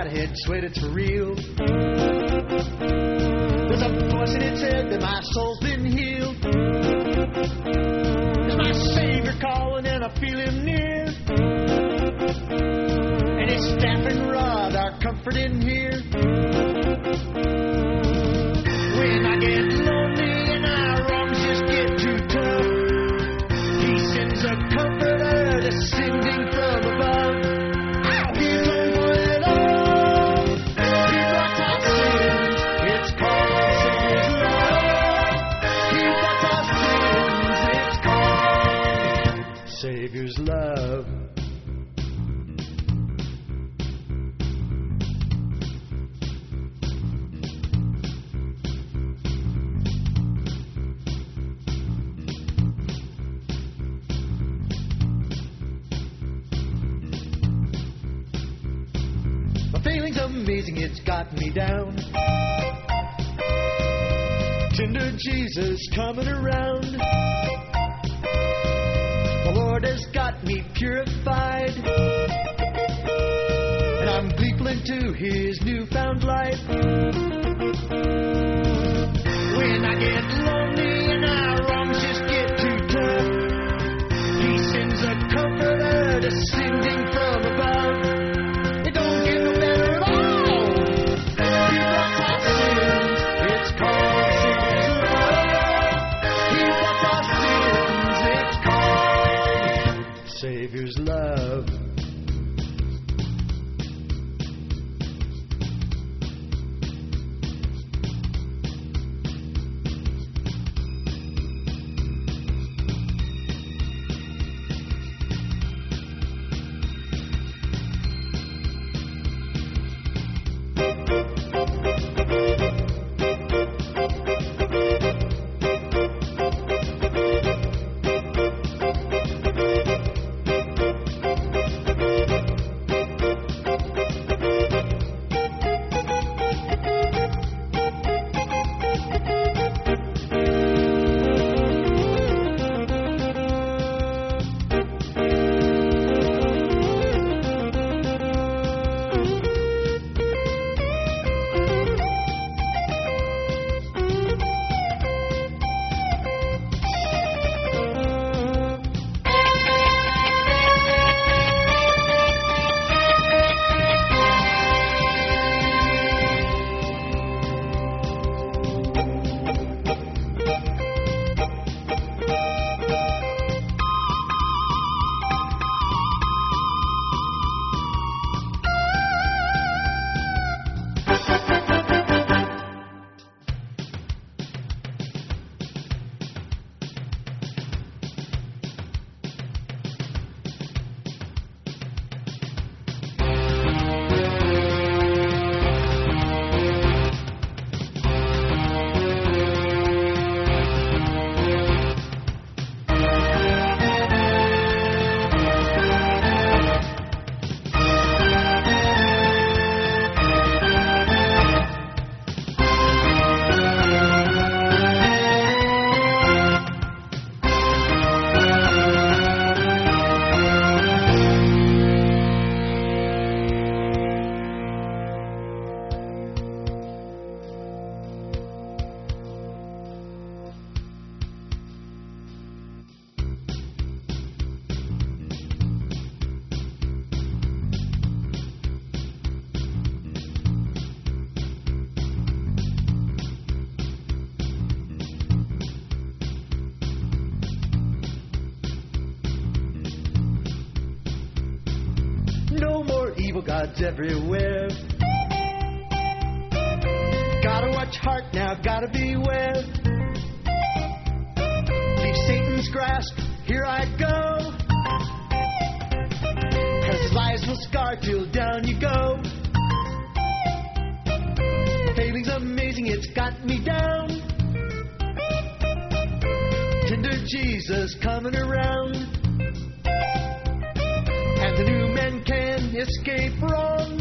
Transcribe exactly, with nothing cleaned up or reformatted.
Godhead, sweat it's for real. There's a voice in its head that my soul's been healed. There's my Savior calling and I feel Him near. And His staff and rod are comforting here. When I get lonely and our wrongs just get too tough, He sends a comforter descending from above. Ow, He's done for it all. He blocked our sins. It's called Savior's love. He blocked our sins. It's called Savior's love. Feeling's amazing, it's got me down. Tender Jesus coming around. The Lord has got me purified, and I'm gleeful into His newfound life. When I get lonely and our wrongs just get too tough, He sends a comforter descending from above. It don't get no better at all. He blocked our sins. It's called Savior's love. He blocked our sins. It's called Savior's love. No more evil gods everywhere. Gotta watch heart now, gotta beware. Leave Satan's grasp, here I go. Cause his lies will scar till down you go. Failing's amazing, it's got me down. Tender Jesus coming around. And the new men can escape wrong.